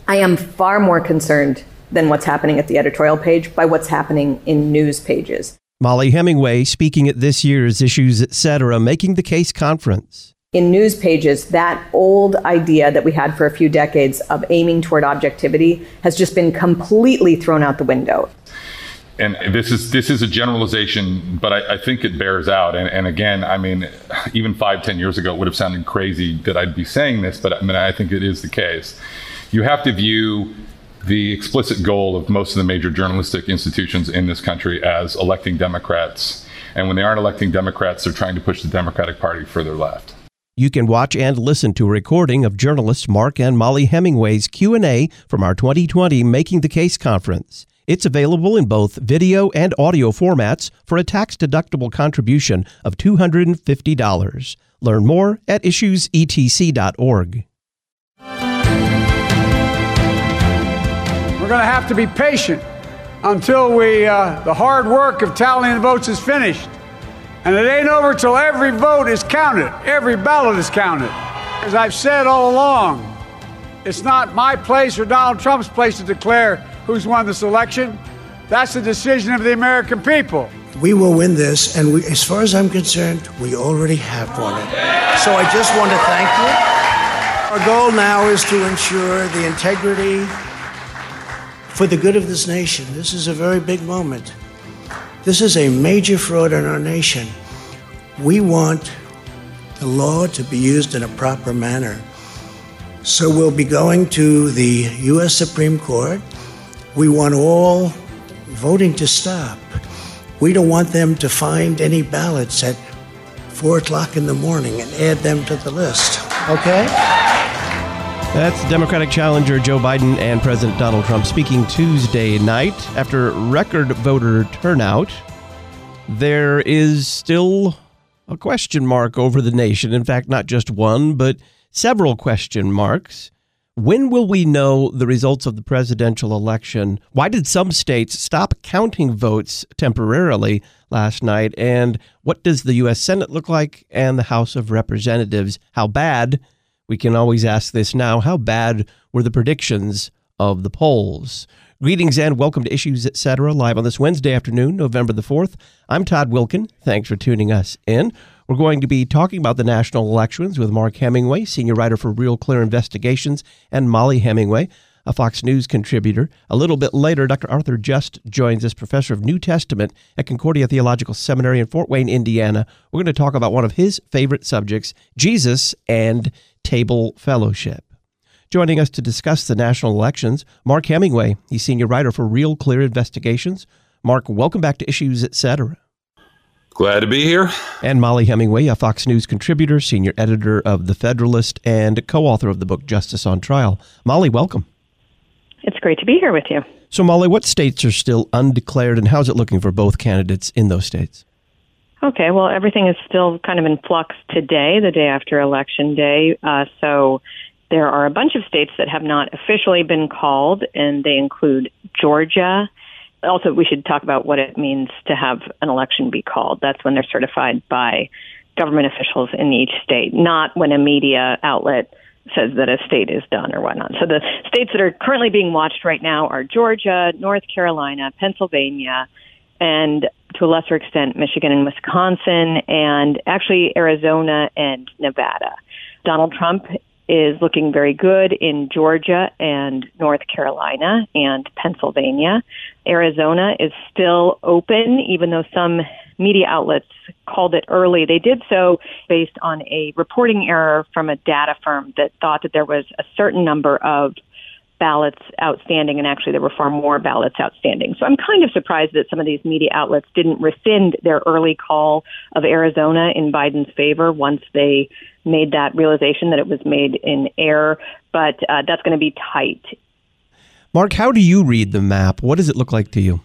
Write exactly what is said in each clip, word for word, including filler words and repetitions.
I am far more concerned than what's happening at the editorial page by what's happening in news pages. Mollie Hemingway speaking at this year's Issues Etc. Making the Case conference. In news pages, that old idea that we had for a few decades of aiming toward objectivity has just been completely thrown out the window. And this is this is a generalization, but I, I think it bears out. And, and again, I mean, even five, ten years ago, it would have sounded crazy that I'd be saying this, but I mean, I think it is the case. You have to view the explicit goal of most of the major journalistic institutions in this country as electing Democrats. And when they aren't electing Democrats, they're trying to push the Democratic Party further left. You can watch and listen to a recording of journalists Mark and Mollie Hemingway's Q and A from our twenty twenty Making the Case conference. It's available in both video and audio formats for a tax-deductible contribution of two hundred fifty dollars. Learn more at issues e t c dot org. We're going to have to be patient until we uh, the hard work of tallying the votes is finished. And it ain't over till every vote is counted, every ballot is counted. As I've said all along, it's not my place or Donald Trump's place to declare who's won this election. That's the decision of the American people. We will win this, and we, as far as I'm concerned, we already have won it. So I just want to thank you. Our goal now is to ensure the integrity for the good of this nation. This is a very big moment. This is a major fraud in our nation. We want the law to be used in a proper manner. So we'll be going to the U S Supreme Court. We want all voting to stop. We don't want them to find any ballots at four o'clock in the morning and add them to the list. Okay? That's Democratic challenger Joe Biden and President Donald Trump speaking Tuesday night. After record voter turnout, there is still a question mark over the nation. In fact, not just one, but several question marks. When will we know the results of the presidential election? Why did some states stop counting votes temporarily last night? And what does the U S Senate look like and the House of Representatives? How bad? We can always ask this now. How bad were the predictions of the polls? Greetings and welcome to Issues Etc. live on this Wednesday afternoon, November the fourth. I'm Todd Wilken. Thanks for tuning us in. We're going to be talking about the national elections with Mark Hemingway, senior writer for Real Clear Investigations, and Mollie Hemingway, a Fox News contributor. A little bit later, Doctor Arthur Just joins us, professor of New Testament at Concordia Theological Seminary in Fort Wayne, Indiana. We're going to talk about one of his favorite subjects, Jesus and table fellowship. Joining us to discuss the national elections, Mark Hemingway. He's senior writer for Real Clear Investigations. Mark, welcome back to Issues Etc. Glad to be here. And Mollie Hemingway, a Fox News contributor, senior editor of The Federalist, and co-author of the book Justice on Trial. Mollie, welcome. It's great to be here with you. So, Mollie, what states are still undeclared, and how's it looking for both candidates in those states? Okay, well, everything is still kind of in flux today, the day after Election Day. Uh, so there are a bunch of states that have not officially been called, and they include Georgia. Also, we should talk about what it means to have an election be called. That's when they're certified by government officials in each state, not when a media outlet says that a state is done or whatnot. So the states that are currently being watched right now are Georgia, North Carolina, Pennsylvania, and to a lesser extent, Michigan and Wisconsin, and actually Arizona and Nevada. Donald Trump is looking very good in Georgia and North Carolina and Pennsylvania. Arizona is still open, even though some media outlets called it early. They did so based on a reporting error from a data firm that thought that there was a certain number of ballots outstanding, and actually there were far more ballots outstanding. So I'm kind of surprised that some of these media outlets didn't rescind their early call of Arizona in Biden's favor once they made that realization that it was made in error. But uh, that's going to be tight. Mark, how do you read the map? What does it look like to you?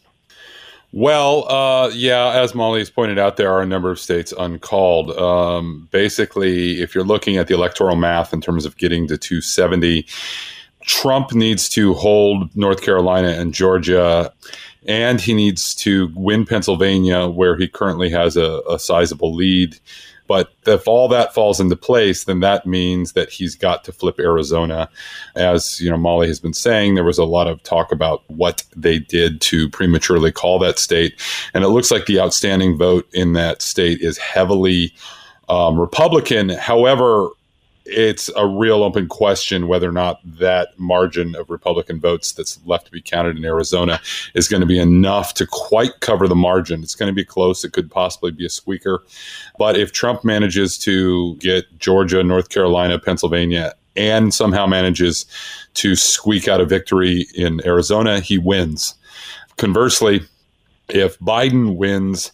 Well, uh, yeah, as Mollie's pointed out, there are a number of states uncalled. Um, basically, if you're looking at the electoral math in terms of getting to two seventy, Trump needs to hold North Carolina and Georgia, and he needs to win Pennsylvania, where he currently has a, a sizable lead. But if all that falls into place, then that means that he's got to flip Arizona. As you know, Molly has been saying, there was a lot of talk about what they did to prematurely call that state. And it looks like the outstanding vote in that state is heavily um, Republican. However, it's a real open question whether or not that margin of Republican votes that's left to be counted in Arizona is going to be enough to quite cover the margin. It's going to be close. It could possibly be a squeaker. But if Trump manages to get Georgia, North Carolina, Pennsylvania, and somehow manages to squeak out a victory in Arizona, he wins. Conversely, if Biden wins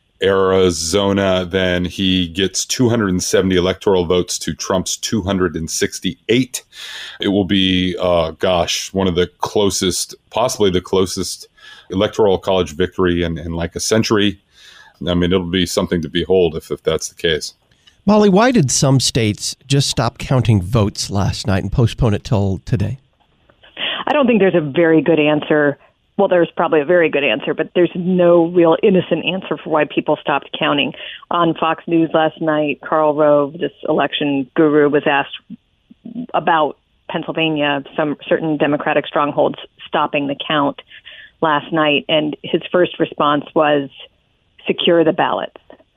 Arizona, then he gets two hundred seventy electoral votes to Trump's two hundred sixty-eight. It will be, uh, gosh, one of the closest, possibly the closest electoral college victory in, in like a century. I mean, it'll be something to behold if, if that's the case. Molly, why did some states just stop counting votes last night and postpone it till today? I don't think there's a very good answer. Well, there's probably a very good answer, but there's no real innocent answer for why people stopped counting. On Fox News last night, Karl Rove, this election guru, was asked about Pennsylvania, some certain Democratic strongholds stopping the count last night, and his first response was secure the ballots.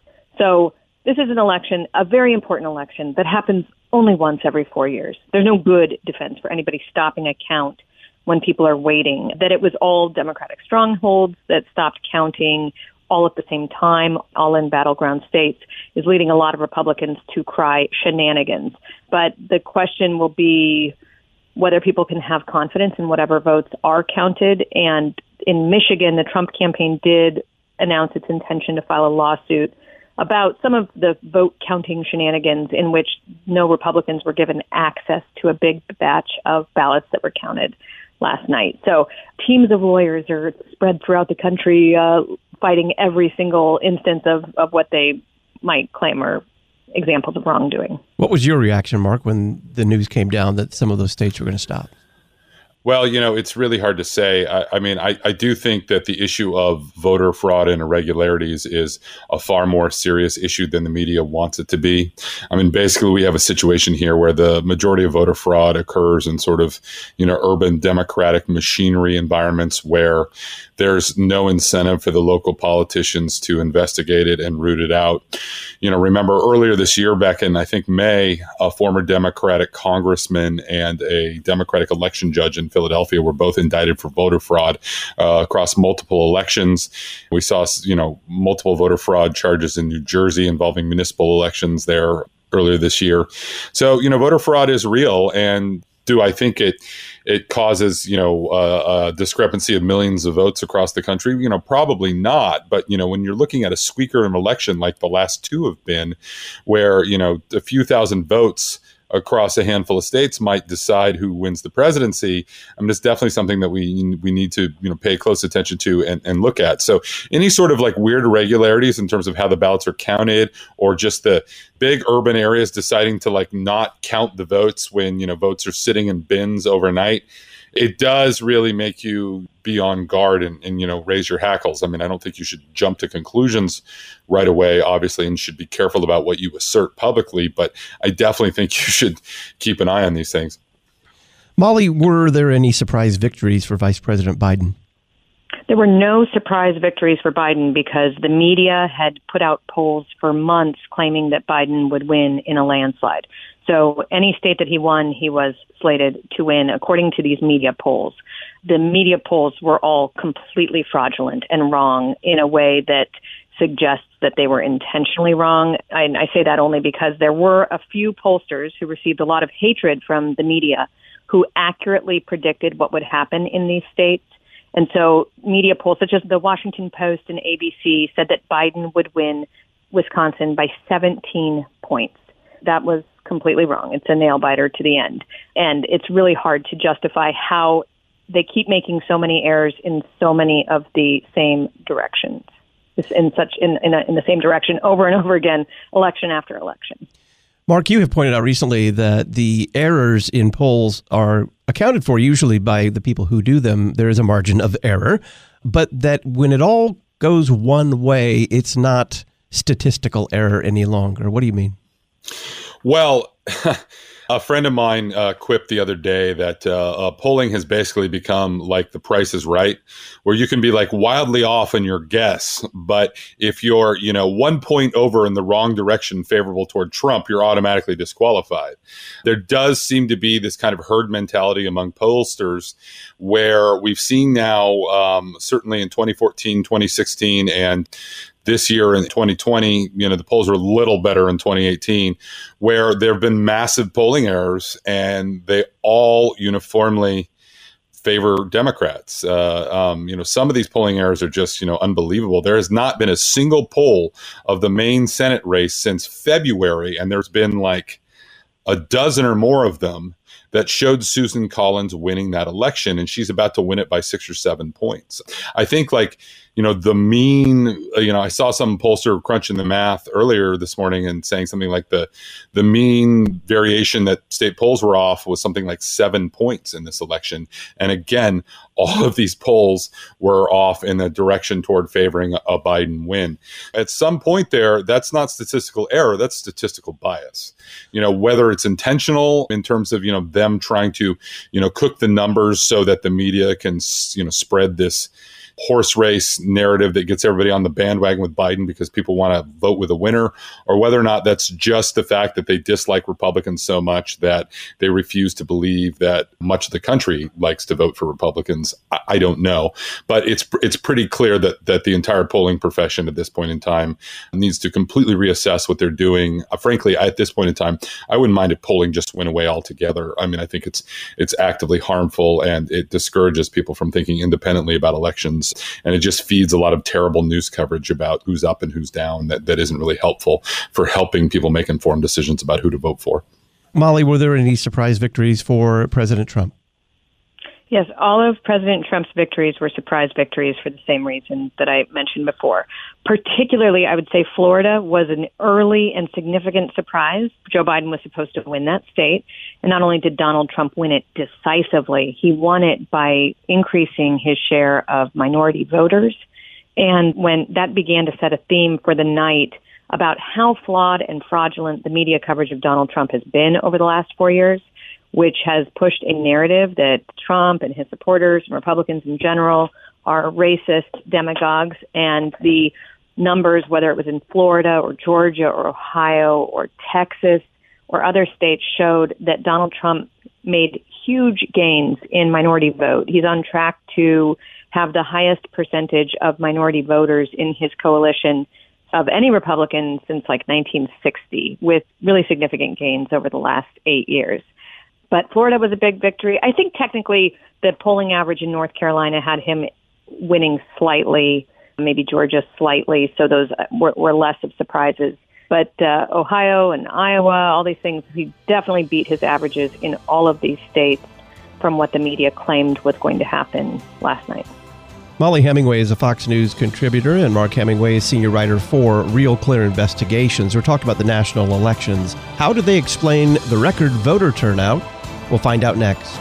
So this is an election, a very important election that happens only once every four years. There's no good defense for anybody stopping a count when people are waiting. That it was all Democratic strongholds that stopped counting all at the same time, all in battleground states, is leading a lot of Republicans to cry shenanigans. But the question will be whether people can have confidence in whatever votes are counted. And in Michigan, the Trump campaign did announce its intention to file a lawsuit about some of the vote counting shenanigans in which no Republicans were given access to a big batch of ballots that were counted last night. So teams of lawyers are spread throughout the country uh, fighting every single instance of, of what they might claim are examples of wrongdoing. What was your reaction, Mark, when the news came down that some of those states were going to stop? Well, you know, it's really hard to say. I, I mean, I, I do think that the issue of voter fraud and irregularities is a far more serious issue than the media wants it to be. I mean, basically, we have a situation here where the majority of voter fraud occurs in sort of, you know, urban democratic machinery environments where there's no incentive for the local politicians to investigate it and root it out. You know, remember earlier this year, back in, I think, May, a former Democratic congressman and a Democratic election judge in Philadelphia were both indicted for voter fraud uh, across multiple elections. We saw, you know, multiple voter fraud charges in New Jersey involving municipal elections there earlier this year. So, you know, voter fraud is real. And do I think it it causes, you know, uh, a discrepancy of millions of votes across the country? You know, probably not. But, you know, when you're looking at a squeaker in an election like the last two have been, where, you know, a few thousand votes across a handful of states might decide who wins the presidency. I mean, it's definitely something that we we need to, you know, pay close attention to and, and look at. So any sort of like weird irregularities in terms of how the ballots are counted, or just the big urban areas deciding to like not count the votes when, you know, votes are sitting in bins overnight, it does really make you be on guard and, and, you know, raise your hackles. I mean, I don't think you should jump to conclusions right away, obviously, and should be careful about what you assert publicly. But I definitely think you should keep an eye on these things. Molly, were there any surprise victories for Vice President Biden? There were no surprise victories for Biden because the media had put out polls for months claiming that Biden would win in a landslide. So any state that he won, he was slated to win, according to these media polls. The media polls were all completely fraudulent and wrong in a way that suggests that they were intentionally wrong. I, I say that only because there were a few pollsters who received a lot of hatred from the media who accurately predicted what would happen in these states. And so media polls such as the Washington Post and A B C said that Biden would win Wisconsin by seventeen points. That was completely wrong. It's a nail biter to the end. And it's really hard to justify how they keep making so many errors in so many of the same directions, in such in in, a, in the same direction over and over again, election after election. Mark, you have pointed out recently that the errors in polls are accounted for usually by the people who do them. There is a margin of error, but that when it all goes one way, it's not statistical error any longer. What do you mean? Well, a friend of mine uh, quipped the other day that uh, uh, polling has basically become like The Price is Right, where you can be like wildly off in your guess, but if you're, you know, one point over in the wrong direction favorable toward Trump, you're automatically disqualified. There does seem to be this kind of herd mentality among pollsters where we've seen now, um, certainly in twenty fourteen, twenty sixteen, and this year in twenty twenty, you know, the polls are a little better in twenty eighteen, where there have been massive polling errors and they all uniformly favor Democrats. Uh, um, you know, some of these polling errors are just, you know, unbelievable. There has not been a single poll of the main Senate race since February, and there's been like a dozen or more of them that showed Susan Collins winning that election, and she's about to win it by six or seven points. I think like, you know, the mean, you know, I saw some pollster crunching the math earlier this morning and saying something like the the mean variation that state polls were off was something like seven points in this election. And again, all of these polls were off in the direction toward favoring a Biden win. At some point there, that's not statistical error, that's statistical bias. You know, whether it's intentional in terms of, you know, them trying to, you know, cook the numbers so that the media can, you know, spread this horse race narrative that gets everybody on the bandwagon with Biden because people want to vote with a winner, or whether or not that's just the fact that they dislike Republicans so much that they refuse to believe that much of the country likes to vote for Republicans. I, I don't know, but it's it's pretty clear that that the entire polling profession at this point in time needs to completely reassess what they're doing. Uh, frankly, at this point in time, I wouldn't mind if polling just went away altogether. I mean, I think it's it's actively harmful and it discourages people from thinking independently about elections. And it just feeds a lot of terrible news coverage about who's up and who's down that, that isn't really helpful for helping people make informed decisions about who to vote for. Molly, were there any surprise victories for President Trump? Yes, all of President Trump's victories were surprise victories for the same reason that I mentioned before. Particularly, I would say Florida was an early and significant surprise. Joe Biden was supposed to win that state. And not only did Donald Trump win it decisively, he won it by increasing his share of minority voters. And when that began to set a theme for the night about how flawed and fraudulent the media coverage of Donald Trump has been over the last four years, which has pushed a narrative that Trump and his supporters and Republicans in general are racist demagogues. And the numbers, whether it was in Florida or Georgia or Ohio or Texas or other states, showed that Donald Trump made huge gains in minority vote. He's on track to have the highest percentage of minority voters in his coalition of any Republican since like nineteen sixty, with really significant gains over the last eight years. But Florida was a big victory. I think technically the polling average in North Carolina had him winning slightly, maybe Georgia slightly, so those were, were less of surprises. But uh, Ohio and Iowa, all these things, he definitely beat his averages in all of these states from what the media claimed was going to happen last night. Molly Hemingway is a Fox News contributor, and Mark Hemingway is senior writer for Real Clear Investigations. We're talking about the national elections. How do they explain the record voter turnout? We'll find out next.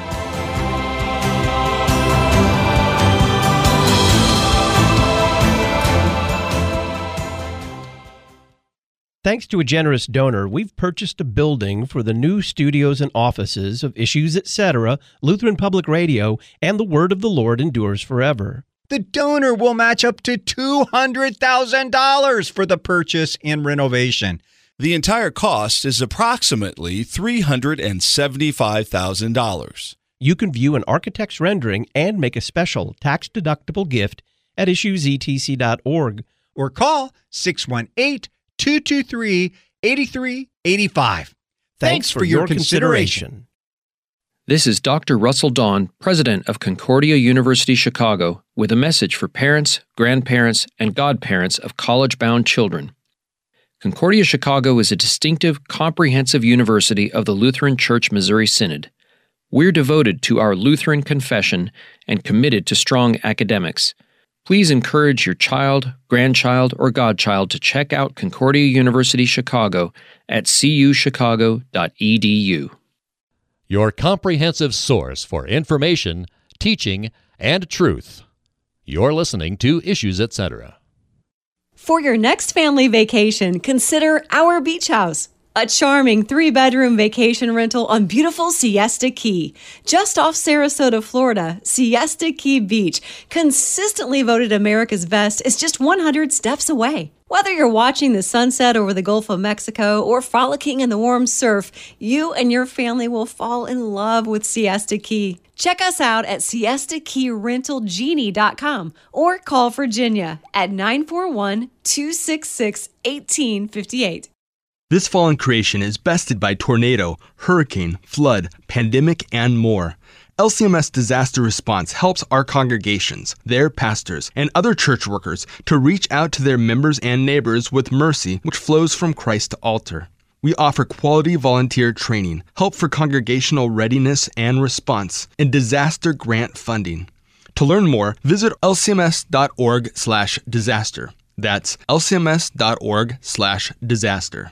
Thanks to a generous donor, we've purchased a building for the new studios and offices of Issues Etc., Lutheran Public Radio, and The Word of the Lord Endures Forever. The donor will match up to two hundred thousand dollars for the purchase and renovation. The entire cost is approximately three hundred seventy-five thousand dollars. You can view an architect's rendering and make a special tax-deductible gift at issues e t c dot org. Or call six one eight, two two three, eight three eight five. Thanks for your consideration. This is Doctor Russell Dawn, president of Concordia University Chicago, with a message for parents, grandparents, and godparents of college-bound children. Concordia Chicago is a distinctive, comprehensive university of the Lutheran Church Missouri Synod. We're devoted to our Lutheran confession and committed to strong academics. Please encourage your child, grandchild, or godchild to check out Concordia University Chicago at c u chicago dot e d u. Your comprehensive source for information, teaching, and truth. You're listening to Issues Etc. For your next family vacation, consider our beach house. A charming three-bedroom vacation rental on beautiful Siesta Key. Just off Sarasota, Florida, Siesta Key Beach, consistently voted America's best, is just one hundred steps away. Whether you're watching the sunset over the Gulf of Mexico or frolicking in the warm surf, you and your family will fall in love with Siesta Key. Check us out at siesta key rental genie dot com or call Virginia at nine four one, two six six, one eight five eight. This Fallen Creation is bested by tornado, hurricane, flood, pandemic, and more. L C M S Disaster Response helps our congregations, their pastors, and other church workers to reach out to their members and neighbors with mercy which flows from Christ to altar. We offer quality volunteer training, help for congregational readiness and response, and disaster grant funding. To learn more, visit L C M S dot org slash disaster. That's L C M S dot org slash disaster.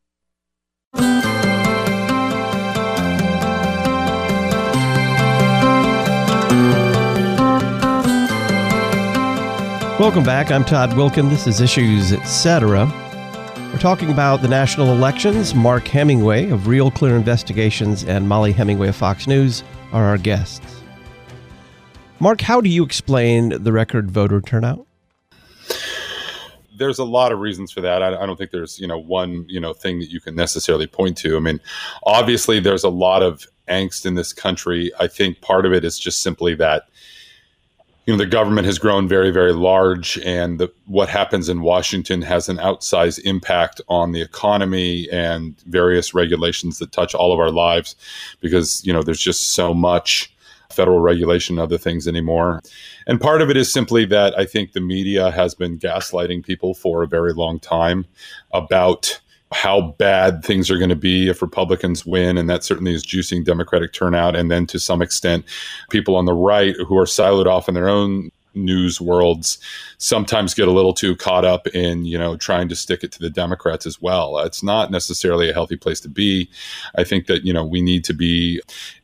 Welcome back. I'm Todd Wilkin. This is Issues, et cetera. We're talking about the national elections. Mark Hemingway of Real Clear Investigations and Molly Hemingway of Fox News are our guests. Mark, how do you explain the record voter turnout? There's a lot of reasons for that. I, I don't think there's, you know, one, you know, thing that you can necessarily point to. I mean, obviously there's a lot of angst in this country. I think part of it is just simply that, you know, the government has grown very, very large, and the, what happens in Washington has an outsized impact on the economy and various regulations that touch all of our lives because, you know, there's just so much federal regulation and other things anymore. And part of it is simply that I think the media has been gaslighting people for a very long time about how bad things are going to be if Republicans win. And that certainly is juicing Democratic turnout. And then to some extent, people on the right who are siloed off in their own news worlds sometimes get a little too caught up in, you know, trying to stick it to the Democrats as well. It's not necessarily a healthy place to be. I think that, you know, we need to be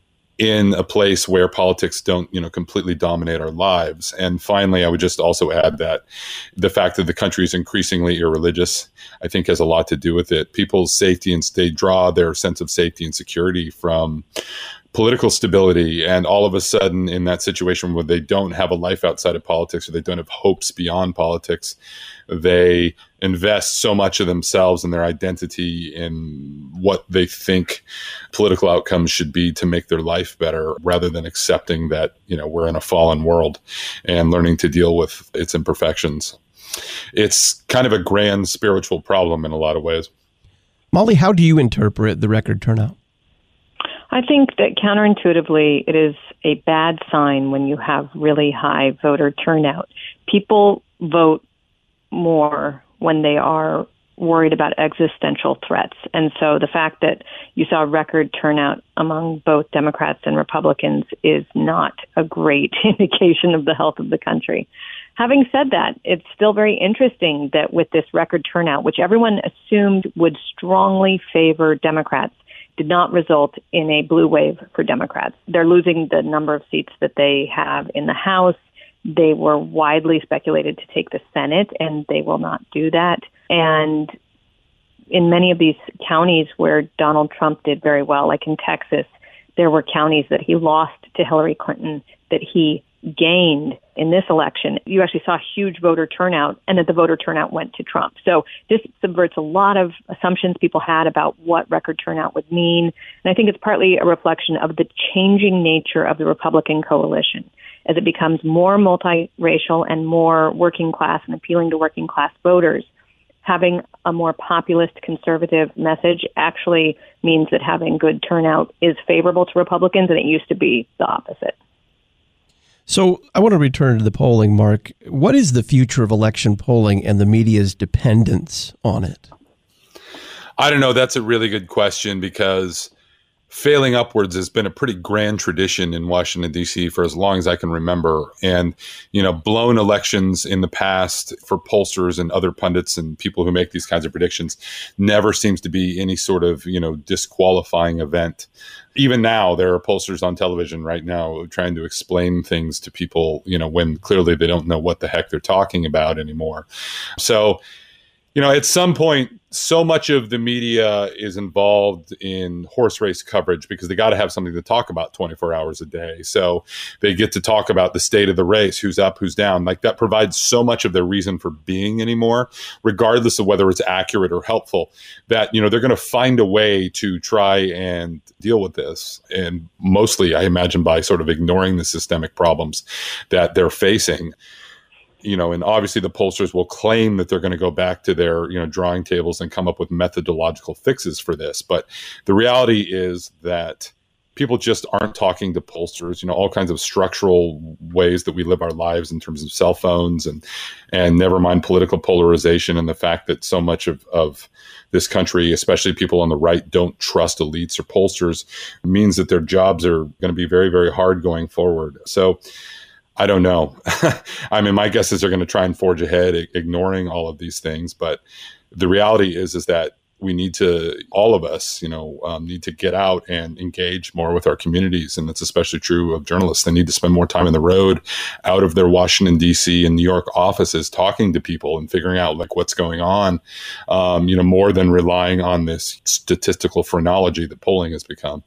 in a place where politics don't, you know, completely dominate our lives. And finally, I would just also add that the fact that the country is increasingly irreligious, I think has a lot to do with it. People's safety and they draw their sense of safety and security from political stability. And all of a sudden in that situation where they don't have a life outside of politics or they don't have hopes beyond politics, they invest so much of themselves and their identity in what they think political outcomes should be to make their life better, rather than accepting that, you know, we're in a fallen world and learning to deal with its imperfections. It's kind of a grand spiritual problem in a lot of ways. Molly, how do you interpret the record turnout? I think that counterintuitively, it is a bad sign when you have really high voter turnout. People vote more when they are worried about existential threats. And so the fact that you saw record turnout among both Democrats and Republicans is not a great indication of the health of the country. Having said that, it's still very interesting that with this record turnout, which everyone assumed would strongly favor Democrats, did not result in a blue wave for Democrats. They're losing the number of seats that they have in the House. They were widely speculated to take the Senate, and they will not do that. And in many of these counties where Donald Trump did very well, like in Texas, there were counties that he lost to Hillary Clinton that he gained in this election. You actually saw huge voter turnout, and that the voter turnout went to Trump. So this subverts a lot of assumptions people had about what record turnout would mean. And I think it's partly a reflection of the changing nature of the Republican coalition. As it becomes more multiracial and more working class and appealing to working class voters, having a more populist conservative message actually means that having good turnout is favorable to Republicans, and it used to be the opposite. So I want to return to the polling, Mark. What is the future of election polling and the media's dependence on it? I don't know. That's a really good question because failing upwards has been a pretty grand tradition in Washington, D C for as long as I can remember. And, you know, blown elections in the past for pollsters and other pundits and people who make these kinds of predictions never seems to be any sort of, you know, disqualifying event. Even now, there are pollsters on television right now trying to explain things to people, you know, when clearly they don't know what the heck they're talking about anymore. So, you know, at some point, so much of the media is involved in horse race coverage because they got to have something to talk about twenty-four hours a day. So they get to talk about the state of the race, who's up, who's down. Like that provides so much of their reason for being anymore, regardless of whether it's accurate or helpful, that, you know, they're going to find a way to try and deal with this. And mostly, I imagine, by sort of ignoring the systemic problems that they're facing. You know, and obviously the pollsters will claim that they're going to go back to their, you know, drawing tables and come up with methodological fixes for this. But the reality is that people just aren't talking to pollsters, you know, all kinds of structural ways that we live our lives in terms of cell phones and, and never mind political polarization and the fact that so much of, of this country, especially people on the right, don't trust elites or pollsters, means that their jobs are going to be very, very hard going forward. So I don't know. I mean, my guess is they're going to try and forge ahead, ignoring all of these things. But the reality is, is that we need to, all of us, you know, um, need to get out and engage more with our communities. And that's especially true of journalists. They need to spend more time on the road, out of their Washington, D C and New York offices, talking to people and figuring out like what's going on, um, you know, more than relying on this statistical phrenology that polling has become.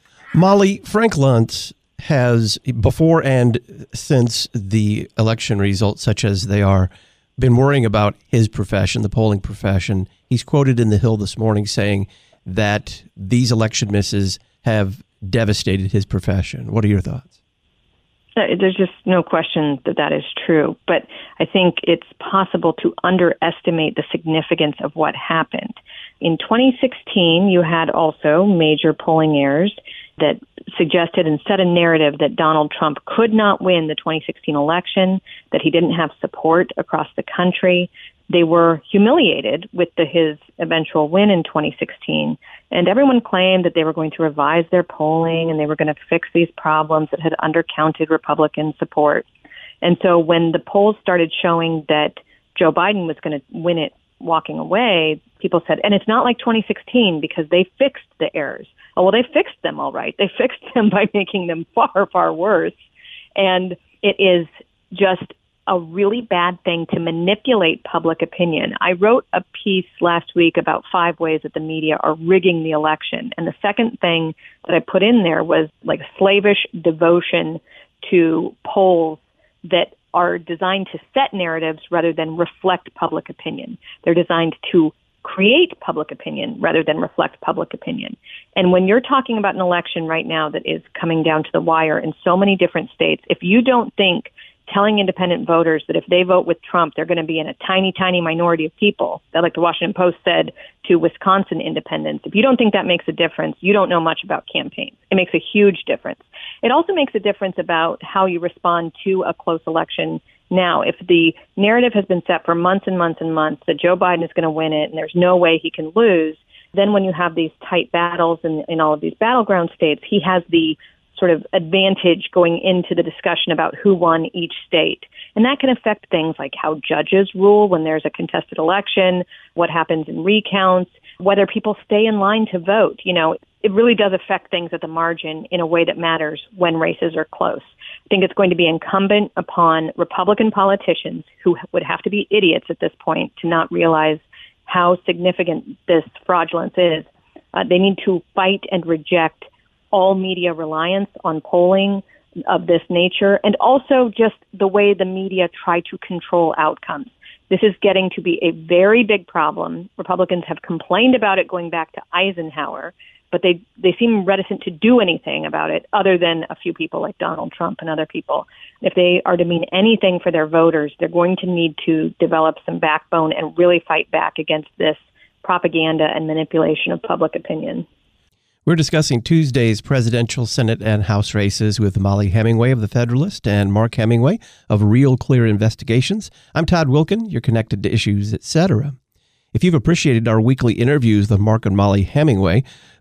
Molly, Frank Luntz has, before and since the election results, such as they are, been worrying about his profession, the polling profession. He's quoted in The Hill this morning saying that these election misses have devastated his profession. What are your thoughts? There's just no question that that is true. But I think it's possible to underestimate the significance of what happened. In twenty sixteen, you had also major polling errors that suggested and set a narrative that Donald Trump could not win the twenty sixteen election, that he didn't have support across the country. They were humiliated with the, his eventual win in twenty sixteen. And everyone claimed that they were going to revise their polling and they were going to fix these problems that had undercounted Republican support. And so when the polls started showing that Joe Biden was going to win it walking away, people said, and it's not like twenty sixteen because they fixed the errors. Oh, well, they fixed them all right. They fixed them by making them far, far worse. And it is just a really bad thing to manipulate public opinion. I wrote a piece last week about five ways that the media are rigging the election. And the second thing that I put in there was like slavish devotion to polls that are designed to set narratives rather than reflect public opinion. They're designed to create public opinion rather than reflect public opinion. And when you're talking about an election right now that is coming down to the wire in so many different states, if you don't think telling independent voters that if they vote with Trump, they're going to be in a tiny, tiny minority of people, that like the Washington Post said to Wisconsin independents, if you don't think that makes a difference, you don't know much about campaigns. It makes a huge difference. It also makes a difference about how you respond to a close election now. If the narrative has been set for months and months and months that Joe Biden is going to win it and there's no way he can lose, then when you have these tight battles in, in all of these battleground states, he has the sort of advantage going into the discussion about who won each state. And that can affect things like how judges rule when there's a contested election, what happens in recounts, whether people stay in line to vote. You know, it really does affect things at the margin in a way that matters when races are close. I think it's going to be incumbent upon Republican politicians, who would have to be idiots at this point to not realize how significant this fraudulence is. Uh, they need to fight and reject all media reliance on polling of this nature, and also just the way the media try to control outcomes. This is getting to be a very big problem. Republicans have complained about it going back to Eisenhower, but they, they seem reticent to do anything about it other than a few people like Donald Trump and other people. If they are to mean anything for their voters, they're going to need to develop some backbone and really fight back against this propaganda and manipulation of public opinion. We're discussing Tuesday's presidential, Senate, and House races with Molly Hemingway of The Federalist and Mark Hemingway of Real Clear Investigations. I'm Todd Wilkin. You're connected to Issues, et cetera. If you've appreciated our weekly interviews with Mark and Molly Hemingway,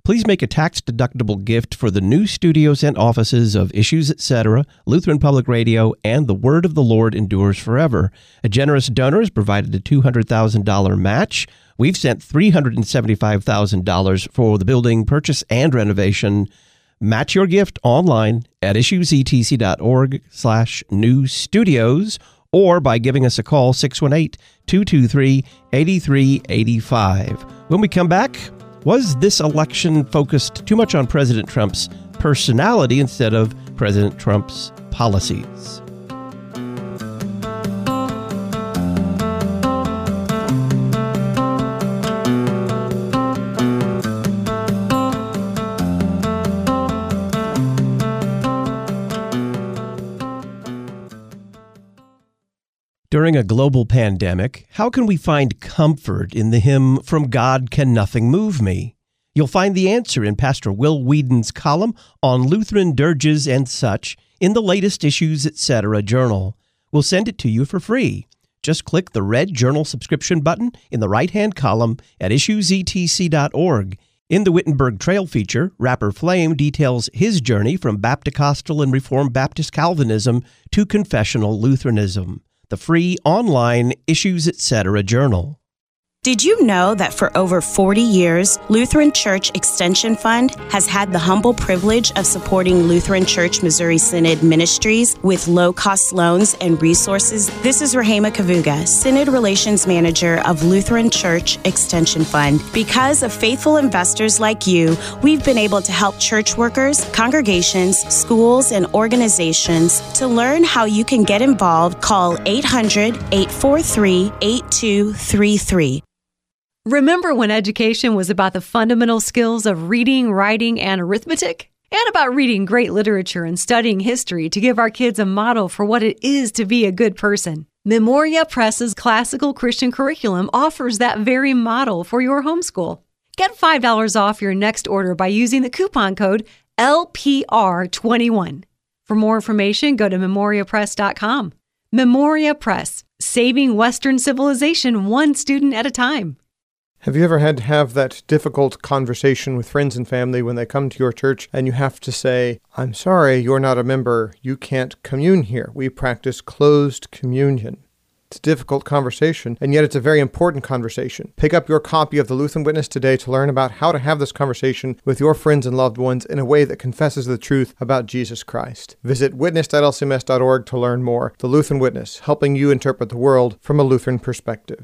Please make a tax-deductible gift for the new studios and offices of Issues Etc., Lutheran Public Radio, and The Word of the Lord Endures Forever. A generous donor has provided a two hundred thousand dollars match. We've sent three hundred seventy-five thousand dollars for the building purchase and renovation. Match your gift online at issuesetc.org slash new studios or by giving us a call, six one eight, two two three, eight three eight five. When we come back, was this election focused too much on President Trump's personality instead of President Trump's policies? During a global pandemic, how can we find comfort in the hymn, "From God Can Nothing Move Me"? You'll find the answer in Pastor Will Whedon's column on Lutheran dirges and such in the latest Issues Etc. journal. We'll send it to you for free. Just click the red journal subscription button in the right-hand column at issues e t c dot org. In the Wittenberg Trail feature, Rapper Flame details his journey from Baptist-Costal and Reformed Baptist Calvinism to confessional Lutheranism. The free online Issues Etc. journal. Did you know that for over forty years, Lutheran Church Extension Fund has had the humble privilege of supporting Lutheran Church Missouri Synod ministries with low-cost loans and resources? This is Rahema Kavuga, Synod Relations Manager of Lutheran Church Extension Fund. Because of faithful investors like you, we've been able to help church workers, congregations, schools, and organizations. To learn how you can get involved, call eight hundred, eight four three, eight two three three. Remember when education was about the fundamental skills of reading, writing, and arithmetic? And about reading great literature and studying history to give our kids a model for what it is to be a good person. Memoria Press's classical Christian curriculum offers that very model for your homeschool. Get five dollars off your next order by using the coupon code L P R twenty-one. For more information, go to memoria press dot com. Memoria Press, saving Western civilization one student at a time. Have you ever had to have that difficult conversation with friends and family when they come to your church and you have to say, "I'm sorry, you're not a member. You can't commune here. We practice closed communion." It's a difficult conversation, and yet it's a very important conversation. Pick up your copy of the Lutheran Witness today to learn about how to have this conversation with your friends and loved ones in a way that confesses the truth about Jesus Christ. Visit witness dot l c m s dot org to learn more. The Lutheran Witness, helping you interpret the world from a Lutheran perspective.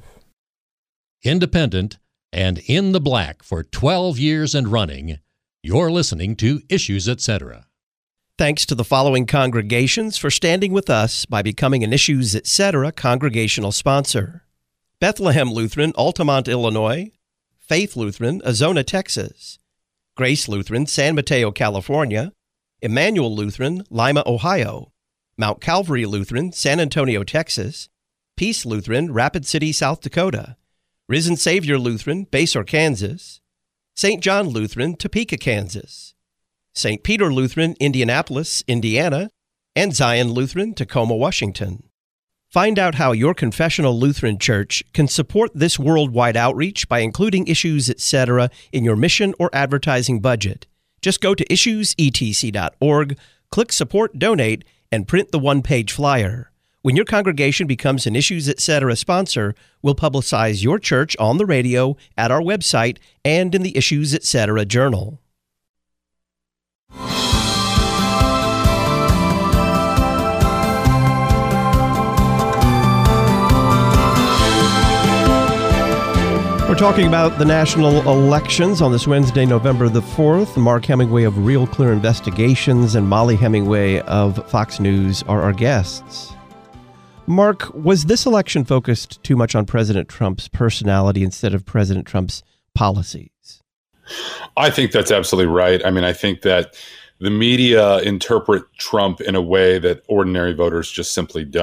Independent and in the black for twelve years and running, you're listening to Issues Etc. Thanks to the following congregations for standing with us by becoming an Issues Etc. congregational sponsor: Bethlehem Lutheran, Altamont, Illinois; Faith Lutheran, Azona, Texas; Grace Lutheran, San Mateo, California; Emmanuel Lutheran, Lima, Ohio; Mount Calvary Lutheran, San Antonio, Texas; Peace Lutheran, Rapid City, South Dakota; Risen Savior Lutheran, Basehor, Kansas; Saint John Lutheran, Topeka, Kansas; Saint Peter Lutheran, Indianapolis, Indiana; and Zion Lutheran, Tacoma, Washington. Find out how your confessional Lutheran church can support this worldwide outreach by including Issues Etc. in your mission or advertising budget. Just go to issues e t c dot org, click Support Donate, and print the one-page flyer. When your congregation becomes an Issues Etc. sponsor, we'll publicize your church on the radio, at our website, and in the Issues Etc. journal. We're talking about the national elections on this Wednesday, November the fourth. Mark Hemingway of Real Clear Investigations and Molly Hemingway of Fox News are our guests. Mark, was this election focused too much on President Trump's personality instead of President Trump's policies? I think that's absolutely right. I mean, I think that the media interpret Trump in a way that ordinary voters just simply don't.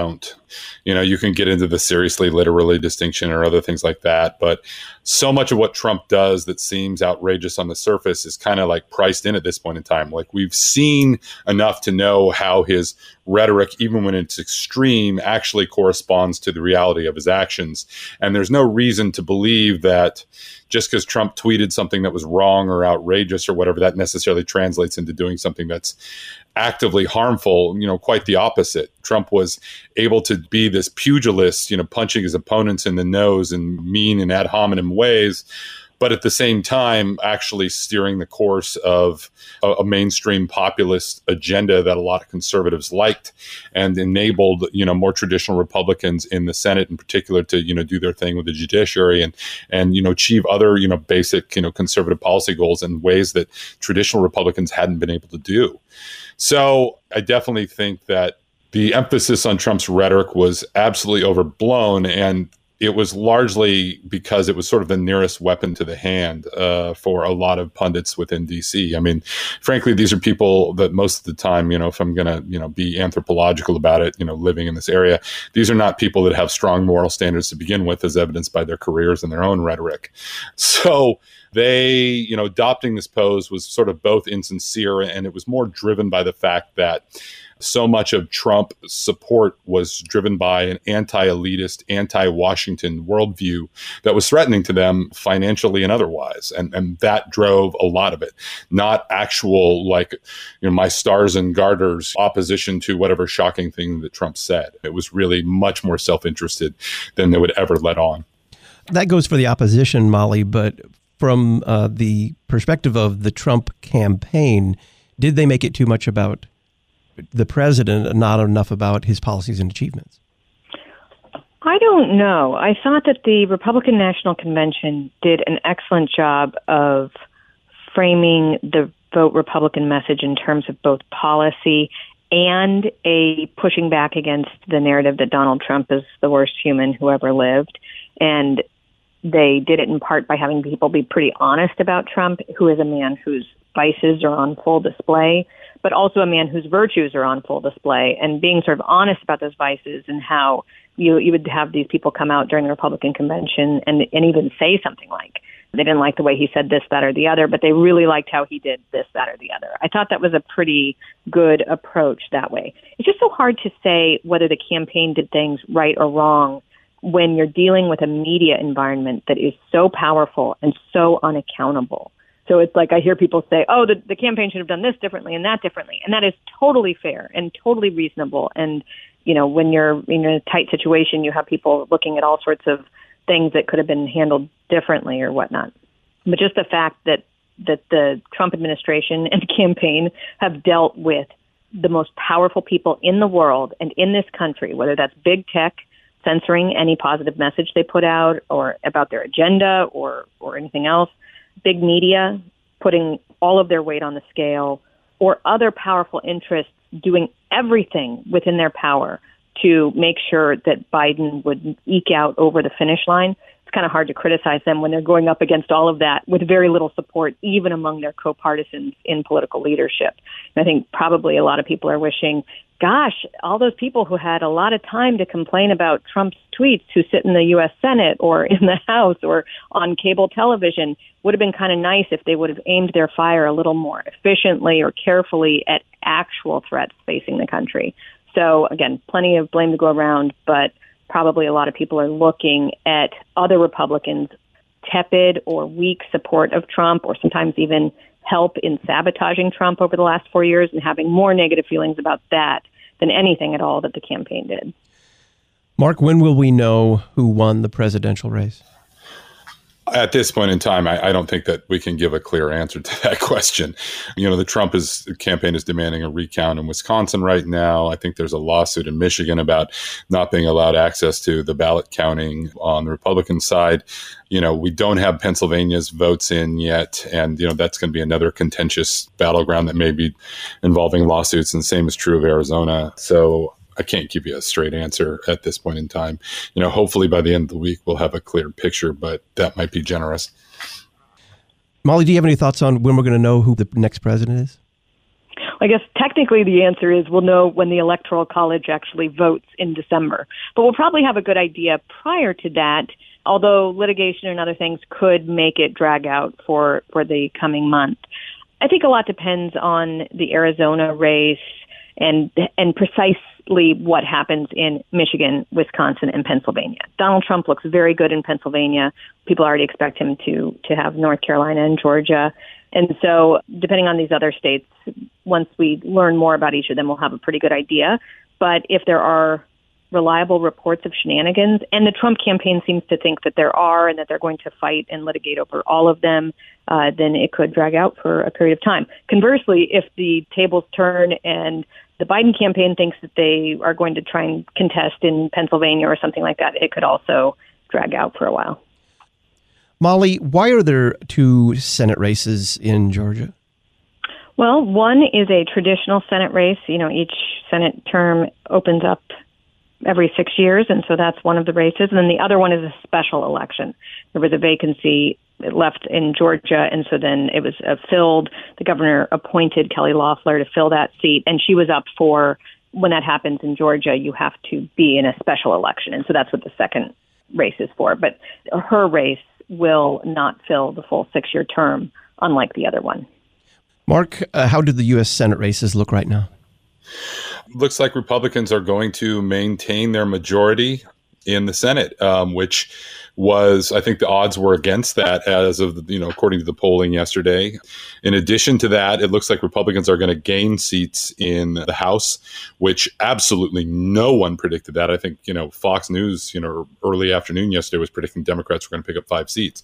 You know, you can get into the seriously, literally distinction or other things like that. But so much of what Trump does that seems outrageous on the surface is kind of like priced in at this point in time. Like, we've seen enough to know how his rhetoric, even when it's extreme, actually corresponds to the reality of his actions. And there's no reason to believe that just because Trump tweeted something that was wrong or outrageous or whatever, that necessarily translates into doing something that's actively harmful. You know, quite the opposite. Trump was able to be this pugilist, you know, punching his opponents in the nose in mean and ad hominem ways, but at the same time, actually steering the course of a, a mainstream populist agenda that a lot of conservatives liked, and enabled, you know, more traditional Republicans in the Senate in particular to, you know, do their thing with the judiciary and, and, you know, achieve other, you know, basic, you know, conservative policy goals in ways that traditional Republicans hadn't been able to do. So I definitely think that the emphasis on Trump's rhetoric was absolutely overblown, and it was largely because it was sort of the nearest weapon to the hand uh, for a lot of pundits within D C. I mean, frankly, these are people that most of the time, you know, if I'm going to, you know, be anthropological about it, you know, living in this area, these are not people that have strong moral standards to begin with, as evidenced by their careers and their own rhetoric. So they, you know, adopting this pose was sort of both insincere, and it was more driven by the fact that so much of Trump support was driven by an anti-elitist, anti-Washington worldview that was threatening to them financially and otherwise. And, and that drove a lot of it, not actual, like, you know, my stars and garters opposition to whatever shocking thing that Trump said. It was really much more self-interested than they would ever let on. That goes for the opposition, Molly, but from uh, the perspective of the Trump campaign, did they make it too much about the president and not enough about his policies and achievements? I don't know. I thought that the Republican National Convention did an excellent job of framing the Vote Republican message in terms of both policy and a pushing back against the narrative that Donald Trump is the worst human who ever lived. And they did it in part by having people be pretty honest about Trump, who is a man whose vices are on full display, but also a man whose virtues are on full display, and being sort of honest about those vices and how you you would have these people come out during the Republican convention and, and even say something like they didn't like the way he said this, that, or the other, but they really liked how he did this, that, or the other. I thought that was a pretty good approach that way. It's just so hard to say whether the campaign did things right or wrong when you're dealing with a media environment that is so powerful and so unaccountable. So it's like I hear people say, oh, the, the campaign should have done this differently and that differently. And that is totally fair and totally reasonable. And, you know, when you're in a tight situation, you have people looking at all sorts of things that could have been handled differently or whatnot. But just the fact that, that the Trump administration and campaign have dealt with the most powerful people in the world and in this country, whether that's big tech, censoring any positive message they put out or about their agenda or, or anything else, big media putting all of their weight on the scale, or other powerful interests doing everything within their power to make sure that Biden would eke out over the finish line. It's kind of hard to criticize them when they're going up against all of that with very little support, even among their co-partisans in political leadership. And I think probably a lot of people are wishing, gosh, all those people who had a lot of time to complain about Trump's tweets who sit in the U S Senate or in the House or on cable television would have been kind of nice if they would have aimed their fire a little more efficiently or carefully at actual threats facing the country. So, again, plenty of blame to go around, but probably a lot of people are looking at other Republicans' tepid or weak support of Trump, or sometimes even help in sabotaging Trump over the last four years, and having more negative feelings about that than anything at all that the campaign did. Mark, when will we know who won the presidential race? At this point in time, I, I don't think that we can give a clear answer to that question. You know, the Trump is, campaign is demanding a recount in Wisconsin right now. I think there's a lawsuit in Michigan about not being allowed access to the ballot counting on the Republican side. You know, we don't have Pennsylvania's votes in yet. And, you know, that's going to be another contentious battleground that may be involving lawsuits. And the same is true of Arizona. So I can't give you a straight answer at this point in time. You know, hopefully by the end of the week, we'll have a clear picture, but that might be generous. Molly, do you have any thoughts on when we're going to know who the next president is? I guess technically the answer is we'll know when the Electoral College actually votes in December. But we'll probably have a good idea prior to that, although litigation and other things could make it drag out for, for the coming month. I think a lot depends on the Arizona race and and precisely what happens in Michigan, Wisconsin, and Pennsylvania. Donald Trump looks very good in Pennsylvania. People already expect him to to have North Carolina and Georgia. And so depending on these other states, once we learn more about each of them, we'll have a pretty good idea. But if there are reliable reports of shenanigans, and the Trump campaign seems to think that there are and that they're going to fight and litigate over all of them, uh, then it could drag out for a period of time. Conversely, if the tables turn and the Biden campaign thinks that they are going to try and contest in Pennsylvania or something like that, it could also drag out for a while. Molly, why are there two Senate races in Georgia? Well, one is a traditional Senate race. You know, each Senate term opens up every six years, and so that's one of the races. And then the other one is a special election. There was a vacancy left in Georgia, and so then it was uh, filled. The governor appointed Kelly Loeffler to fill that seat, and she was up for, when that happens in Georgia, you have to be in a special election, and so that's what the second race is for. But her race will not fill the full six-year term, unlike the other one. Mark, uh, how do the U S Senate races look right now? Looks like Republicans are going to maintain their majority in the Senate, um, which was, I think the odds were against that as of, you know, according to the polling yesterday. In addition to that, it looks like Republicans are going to gain seats in the House, which absolutely no one predicted that. I think, you know, Fox News, you know, early afternoon yesterday was predicting Democrats were going to pick up five seats.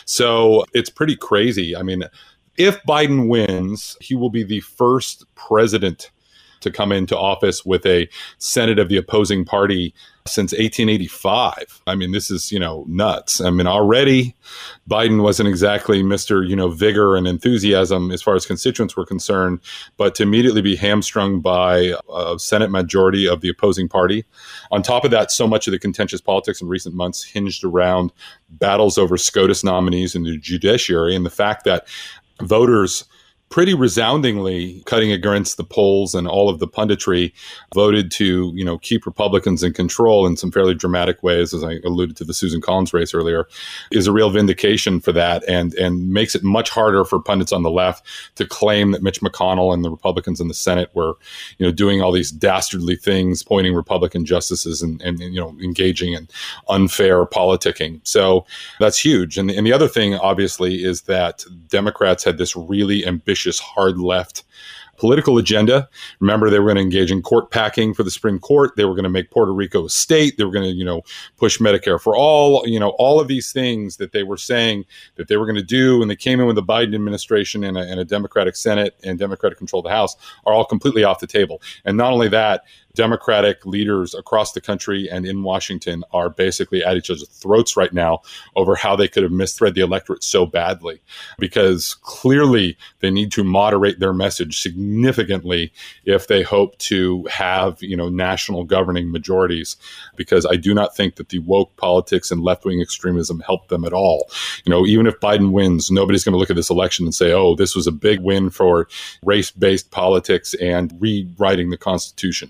So it's pretty crazy. I mean, if Biden wins, he will be the first president to come into office with a Senate of the opposing party since eighteen eighty-five. I mean, this is, you know, nuts. I mean, already Biden wasn't exactly Mister, you know, vigor and enthusiasm as far as constituents were concerned, but to immediately be hamstrung by a Senate majority of the opposing party. On top of that, so much of the contentious politics in recent months hinged around battles over SCOTUS nominees in the judiciary, and the fact that voters pretty resoundingly, cutting against the polls and all of the punditry, voted to, you know, keep Republicans in control in some fairly dramatic ways, as I alluded to the Susan Collins race earlier, is a real vindication for that, and and makes it much harder for pundits on the left to claim that Mitch McConnell and the Republicans in the Senate were, you know, doing all these dastardly things, appointing Republican justices and, and you know, engaging in unfair politicking. So that's huge. And, and the other thing, obviously, is that Democrats had this really ambitious hard left political agenda. Remember, they were going to engage in court packing for the Supreme Court. They were going to make Puerto Rico a state. They were going to, you know, push Medicare for all, you know, all of these things that they were saying that they were going to do. And they came in with the Biden administration and a, and a Democratic Senate and Democratic control of the House are all completely off the table. And not only that, Democratic leaders across the country and in Washington are basically at each other's throats right now over how they could have misled the electorate so badly, because clearly they need to moderate their message significantly if they hope to have, you know, national governing majorities, because I do not think that the woke politics and left-wing extremism help them at all. You know, even if Biden wins, nobody's going to look at this election and say, oh, this was a big win for race-based politics and rewriting the Constitution.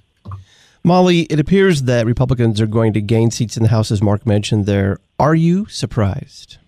Molly, it appears that Republicans are going to gain seats in the House, as Mark mentioned there. Are you surprised?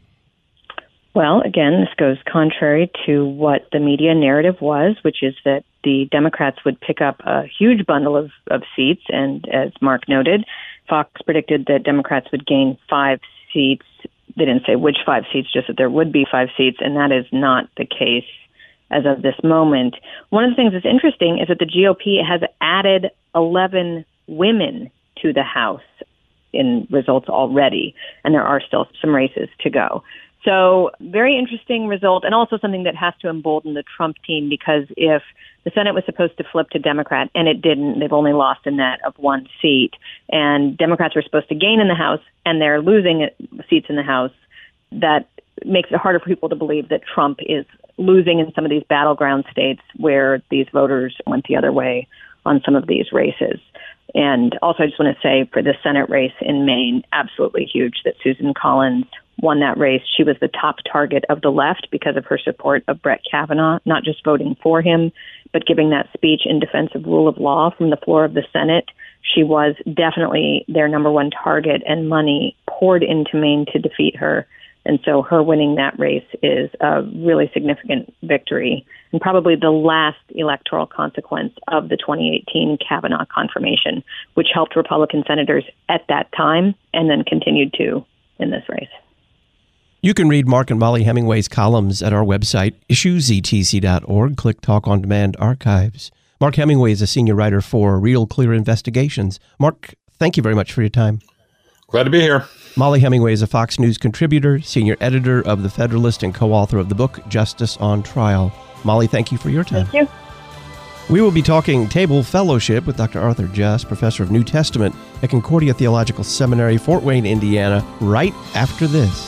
Well, again, this goes contrary to what the media narrative was, which is that the Democrats would pick up a huge bundle of, of seats. And as Mark noted, Fox predicted that Democrats would gain five seats. They didn't say which five seats, just that there would be five seats. And that is not the case as of this moment. One of the things that's interesting is that the G O P has added eleven women to the House in results already, and there are still some races to go. So very interesting result, and also something that has to embolden the Trump team, because if the Senate was supposed to flip to Democrat, and it didn't, they've only lost a net of one seat, and Democrats were supposed to gain in the House, and they're losing seats in the House, that makes it harder for people to believe that Trump is losing in some of these battleground states where these voters went the other way on some of these races. And also, I just want to say for the Senate race in Maine, absolutely huge that Susan Collins won that race. She was the top target of the left because of her support of Brett Kavanaugh, not just voting for him, but giving that speech in defense of rule of law from the floor of the Senate. She was definitely their number one target, and money poured into Maine to defeat her. And so her winning that race is a really significant victory and probably the last electoral consequence of the twenty eighteen Kavanaugh confirmation, which helped Republican senators at that time and then continued to in this race. You can read Mark and Molly Hemingway's columns at our website, issues e t c dot org. Click Talk on Demand Archives. Mark Hemingway is a senior writer for Real Clear Investigations. Mark, thank you very much for your time. Glad to be here. Molly Hemingway is a Fox News contributor, senior editor of The Federalist, and co-author of the book Justice on Trial. Molly, thank you for your time. Thank you. We will be talking Table Fellowship with Doctor Arthur Just, professor of New Testament at Concordia Theological Seminary, Fort Wayne, Indiana, right after this.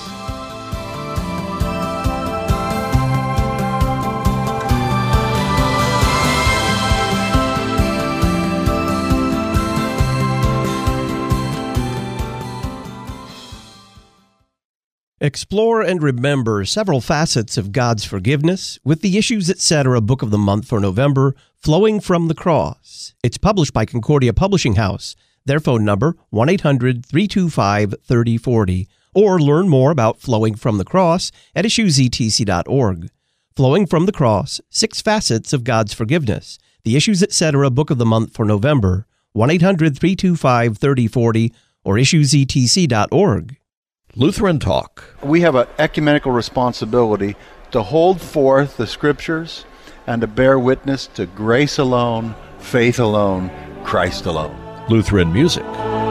Explore and remember several facets of God's forgiveness with the Issues Etc. Book of the Month for November, Flowing from the Cross. It's published by Concordia Publishing House. Their phone number, one eight hundred, three two five, three oh four oh. Or learn more about Flowing from the Cross at issues e t c dot org. Flowing from the Cross, Six Facets of God's Forgiveness. The Issues Etc. Book of the Month for November, one eight hundred, three two five, three oh four oh or issues e t c dot org. Lutheran Talk. We have an ecumenical responsibility to hold forth the Scriptures and to bear witness to grace alone, faith alone, Christ alone. Lutheran music.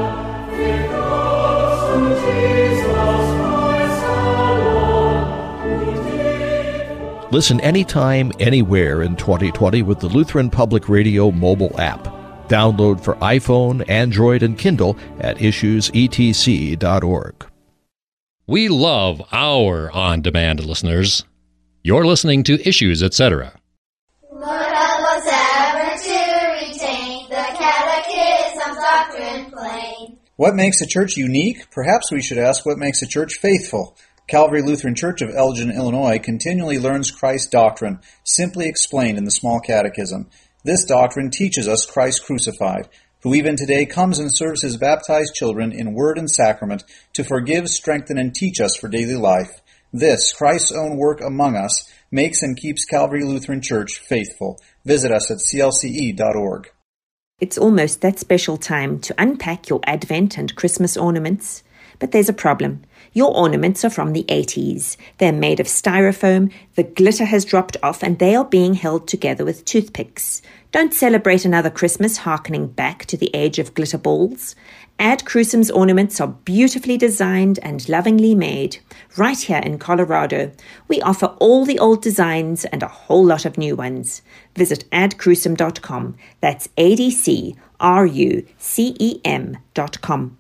Listen anytime, anywhere in twenty twenty with the Lutheran Public Radio mobile app. Download for iPhone, Android, and Kindle at issues e t c dot org. We love our on-demand listeners. You're listening to Issues Etc. Lord, help us ever to retain the Catechism's doctrine plain. What makes a church unique? Perhaps we should ask what makes a church faithful. Calvary Lutheran Church of Elgin, Illinois continually learns Christ's doctrine, simply explained in the Small Catechism. This doctrine teaches us Christ crucified, who even today comes and serves his baptized children in word and sacrament to forgive, strengthen, and teach us for daily life. This, Christ's own work among us, makes and keeps Calvary Lutheran Church faithful. Visit us at c l c e dot org. It's almost that special time to unpack your Advent and Christmas ornaments. But there's a problem. Your ornaments are from the eighties. They're made of styrofoam, the glitter has dropped off, and they are being held together with toothpicks. Don't celebrate another Christmas harkening back to the age of glitter balls. Ad Crucem's ornaments are beautifully designed and lovingly made. Right here in Colorado, we offer all the old designs and a whole lot of new ones. Visit ad crucem dot com. That's A D C R U C E M dot com.